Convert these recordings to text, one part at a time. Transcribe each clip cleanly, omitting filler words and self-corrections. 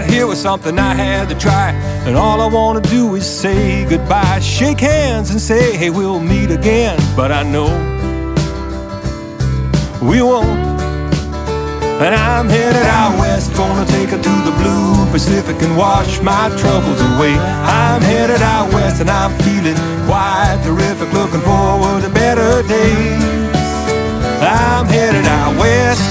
out here was something I had to try, and all I want to do is say goodbye, shake hands and say, hey, we'll meet again. But I know we won't. And I'm headed out west, gonna take her to the blue Pacific and wash my troubles away. I'm headed out west and I'm feeling quite terrific, looking forward to better days. I'm headed out west.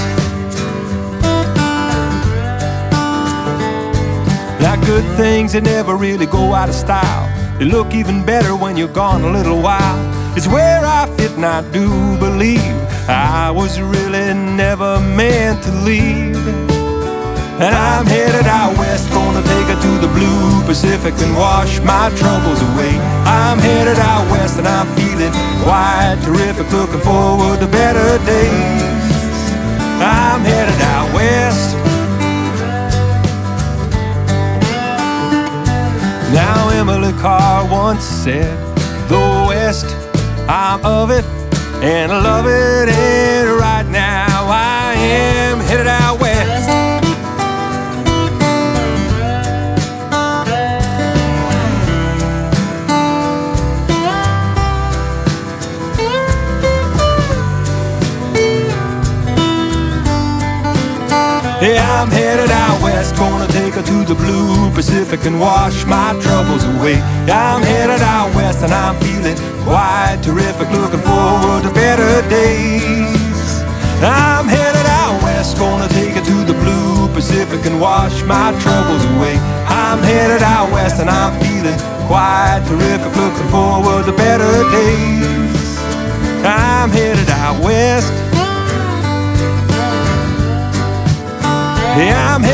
Now good things, they never really go out of style. They look even better when you're gone a little while. It's where I fit and I do believe I was really never meant to leave. And I'm headed out west, gonna take her to the blue Pacific and wash my troubles away. I'm headed out west and I'm feeling quite terrific, looking forward to better days. I'm headed out west. Now Emily Carr once said, the West, I'm of it, and I love it, and right now I am headed out west. Yeah, I'm headed out west, gonna take her to the blue Pacific and wash my troubles away. Yeah, I'm headed out west and I'm feeling quite terrific, looking forward to better days. I'm headed out west, gonna take her to the blue Pacific and wash my troubles away. I'm headed out west and I'm feeling quite terrific, looking forward to better days. I'm headed out west. Yeah, I'm